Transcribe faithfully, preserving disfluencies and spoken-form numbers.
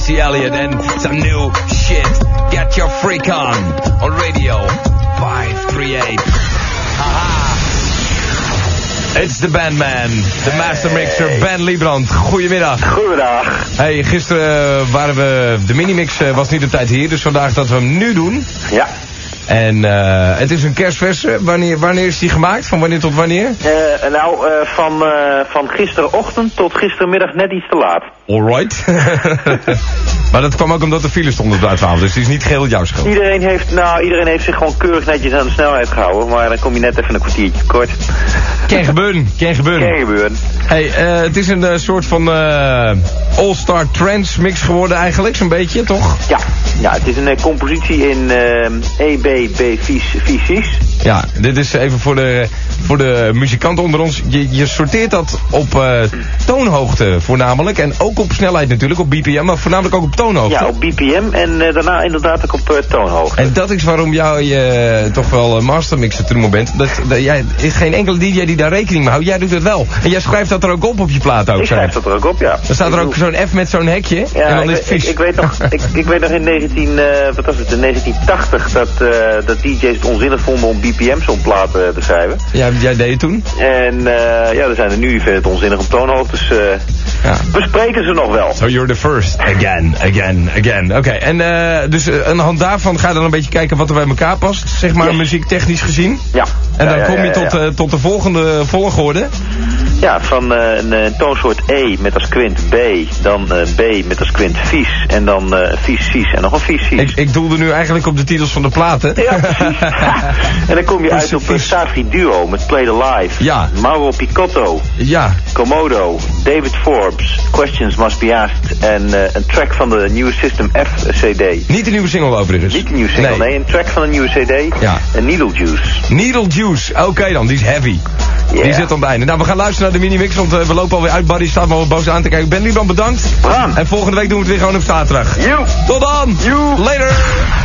Missy Elliott and some new shit. Get your freak on on radio five three eight. Haha. It's the bandman, de master mixer Ben Liebrand. Goedemiddag. Goedemiddag. Hey, gisteren waren we, de minimix was niet op tijd hier, dus vandaag dat we hem nu doen. Ja. En uh, het is een kerstverse. Wanneer, wanneer is die gemaakt? Van wanneer tot wanneer? Uh, nou, uh, van, uh, van gisterenochtend tot gistermiddag net iets te laat. Alright. Maar dat kwam ook omdat de file stond op de uithaal, dus die is niet geheel jouw schuld. Iedereen heeft, nou, iedereen heeft zich gewoon keurig netjes aan de snelheid gehouden, maar dan kom je net even een kwartiertje kort. Kan gebeuren, kan gebeuren. Kan gebeuren. Hey, uh, het is een uh, soort van uh, all-star trance mix geworden eigenlijk, zo'n beetje, toch? Ja, ja, het is een uh, compositie in uh, E B B visies. Ja, dit is even voor de, voor de muzikanten onder ons. Je, je sorteert dat op uh, toonhoogte voornamelijk. En ook op snelheid natuurlijk, op B P M, maar voornamelijk ook op toonhoogte. Ja, op B P M en uh, daarna inderdaad ook op uh, toonhoogte. En dat is waarom jou je toch wel uh, mastermixer te noemen bent. Dat, dat, jij, is geen enkele D J die daar rekening mee houdt. Jij doet het wel. En jij schrijft dat er ook op op je plaat ook. Ik schrijf dat er ook op, ja. Dan staat er ook zo'n F met zo'n hekje. Ja, en dan ik, is het vies. ik, ik, weet nog, ik, ik weet nog in negentien, uh, wat was het, in negentien tachtig dat, uh, dat D J's het onzinnig vonden om B P M zo'n plaat uh, te schrijven. Ja, jij deed het toen? En uh, ja, er zijn er nu het onzinnig op toonhoogtes. Uh, ja. Bespreken ze nog wel. So you're the first. Again, again, again. Oké, okay. En uh, dus uh, aan de hand daarvan ga je dan een beetje kijken wat er bij elkaar past, zeg maar, yes. Muziektechnisch gezien. Ja. En dan ja, ja, kom je ja, ja, tot, ja. uh, tot de volgende volgorde. Ja, van uh, een, een toonsoort E met als kwint B, dan uh, B met als kwint vies, en dan uh, vies, vies en nog een vies, vies. Ik, ik doelde nu eigenlijk op de titels van de platen. Ja, precies. En dan kom je uit op een Safri Duo met Play the Live. Ja. Mauro Picotto. Ja. Komodo. David Forbes. Questions Must Be Asked. En uh, een track van de nieuwe System F C D. Niet de nieuwe single overigens. Niet de nieuwe single, nee. nee. Een track van de nieuwe C D. Ja. En Needle Juice. Needle Juice. Oké okay dan, die is heavy. Yeah. Die zit aan het einde. Nou, we gaan luisteren naar de minimix, want uh, we lopen alweer uit. Barry staat me al boos aan te kijken. Ben Liebrand, bedankt. Bram. En volgende week doen we het weer gewoon op zaterdag. You. Tot dan. You. Later.